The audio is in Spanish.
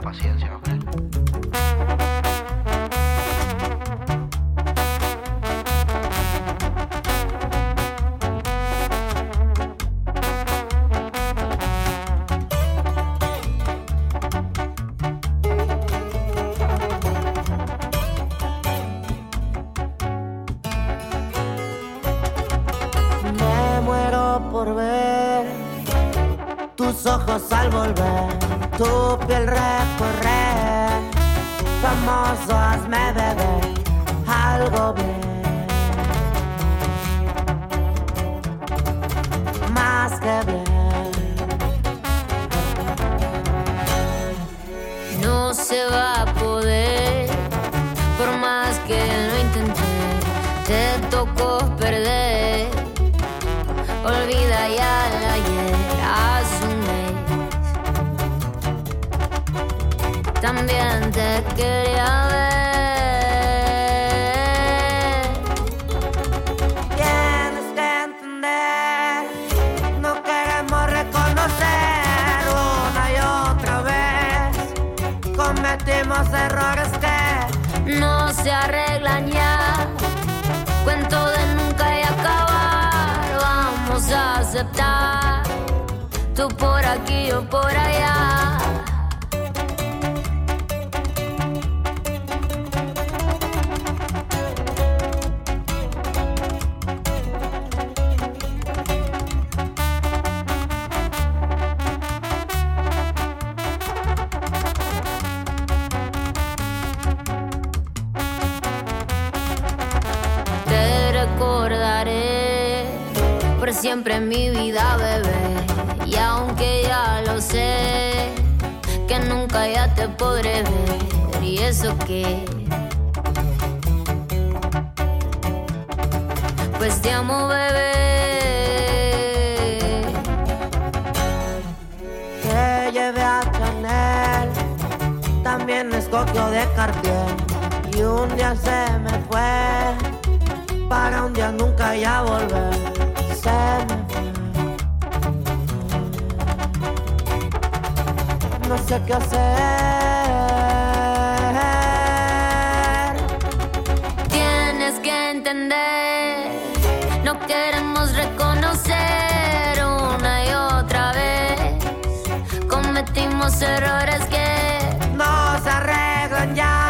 paciencia, hombre. Por ver tus ojos al volver, tu piel recorrer, famoso hazme beber algo bien, más que bien. No se va a poder, por más que lo intenté, te tocó perder. Olvida ya el ayer, hace un mes. También te quería ver. Tienes que entender, no queremos reconocer una y otra vez. Cometimos errores que no se arreglan ya. Cuento de nunca y acabar. Vamos a aceptar, tú por aquí, yo por allá. Te recordaré por siempre en mi vida, bebé. Y aunque ya lo sé, que nunca ya te podré ver. Y eso que, pues te amo, bebé. Te llevé a Chanel, también escogió de Cartier. Y un día se me fue, para un día nunca ya volver. Se me fue. No sé qué hacer. Tienes que entender, no queremos reconocer una y otra vez. Cometimos errores que no se arreglan ya.